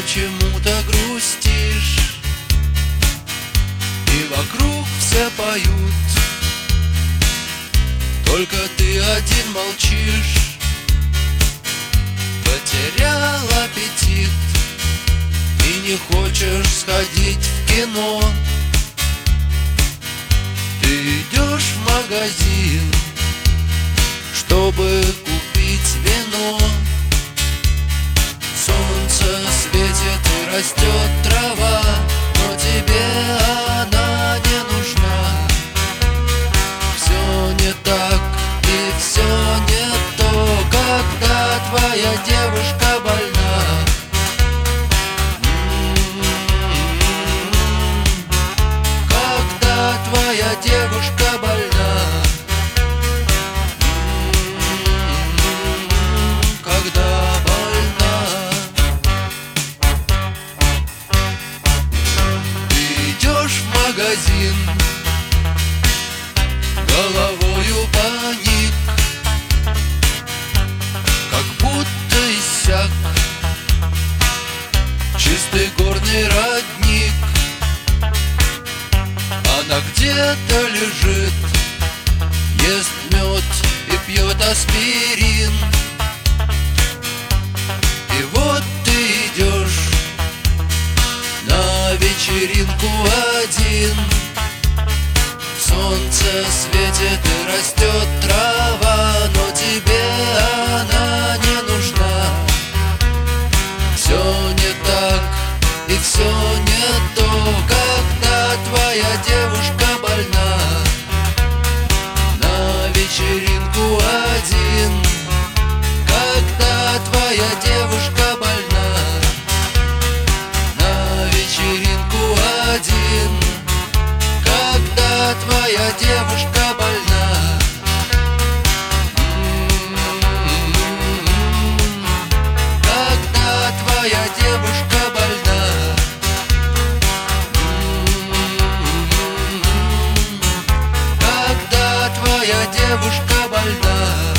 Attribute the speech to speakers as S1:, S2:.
S1: почему-то грустишь, и вокруг все поют, только ты один молчишь. Потерял аппетит и не хочешь сходить в кино. Ты идешь в магазин, чтобы купить вино. Солнце светит и растет трава, но тебе она не нужна. Все не так и все не то, когда твоя девушка больна. Когда твоя девушка больна. Когда больна. Ты идешь в магазин, головою паник, как будто иссяк чистый горный родник. Она где-то лежит, ест мед и пьет аспирин. И вот ты идешь на вечеринку один. Солнце светит и растет трава, но тебе она не нужна. Все не так и все не то, когда твоя девушка больна. На вечеринку один, когда твоя девушка больна. На вечеринку один, когда твоя девушка больна. Когда твоя девушка больна. Когда твоя девушка больна.